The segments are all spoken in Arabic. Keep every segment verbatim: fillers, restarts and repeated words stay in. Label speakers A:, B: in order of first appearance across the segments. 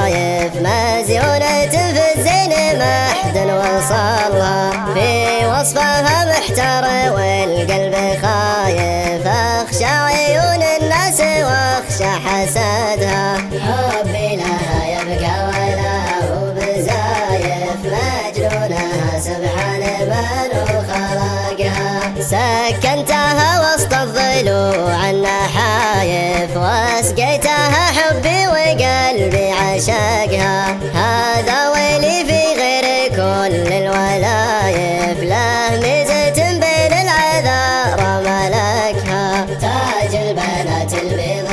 A: الوصايف مزيونة في الزين ما حد وصلها، في وصفها محتار والقلب خايف، اخشى عيون الناس واخشى حسدها، حبي لها يبقى ولا هو بزايف، مجنونها سبحان من خلقها، سكنتها وسط الضلوع النحايف، واسقيتها حبي وقلبي عشقها، هذا ويلي في غير كل الولايف، له ميزة بين العذارى ملكها، تاج البنات البيض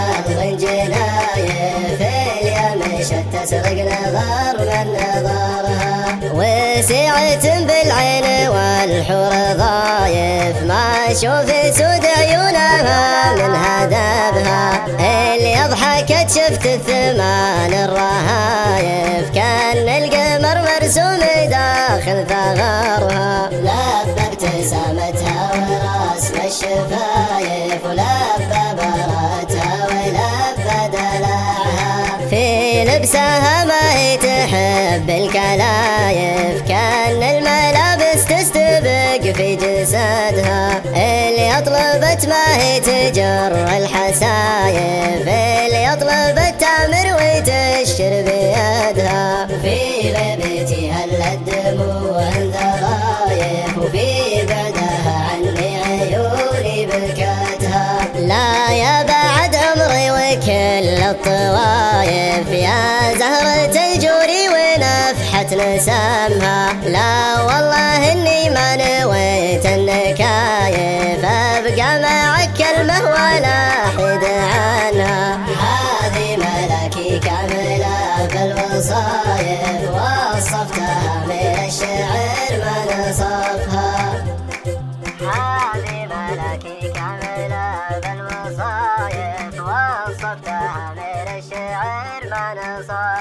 A: والغنجنايف، اليوم شت تسرق نظر من نظرها، وسعة بالعين والحور ضايف، ما اشوف سود عيونها من هدبها، اللي ضحكت شفت الثمان الرهايف، كان القمر مرسوم داخل ثغرها، لبى ابتسامتها ورسم الشفايف، ولبى براتها ولبى دلعها، في لبسها ما هي تحب الكلايف، كان الملابس تستبق في جسدها، اللي طلبت ما هي تجر الحسايف، اللي طلبت تامر وتشر بيدها، في غيبتي هلت دموع ذرايف، وفي بعدها عني عيوني بكتها، لا يا بعد عمري وكل الطوايف، يا زهرة الجوري ونفحة نسمها، لا والله اني ما نويت النكايف، ابقى معك كلمة ولا حد عنها، هذه ملكي كاملة بالوصايف، وصفتها من الشعر ما نصفها، هذه ملكي كاملة بالوصايف، وصفتها من الشعر ما نصفها.